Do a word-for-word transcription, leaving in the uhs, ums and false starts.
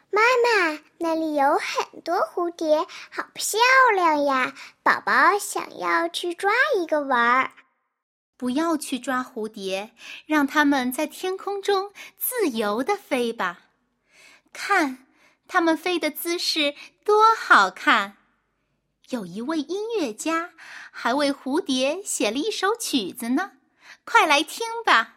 妈妈，那里有很多蝴蝶，好漂亮呀！宝宝想要去抓一个玩儿。 不要去抓蝴蝶，让它们在天空中自由地飞吧。看，它们飞的姿势多好看！有一位音乐家还为蝴蝶写了一首曲子呢，快来听吧。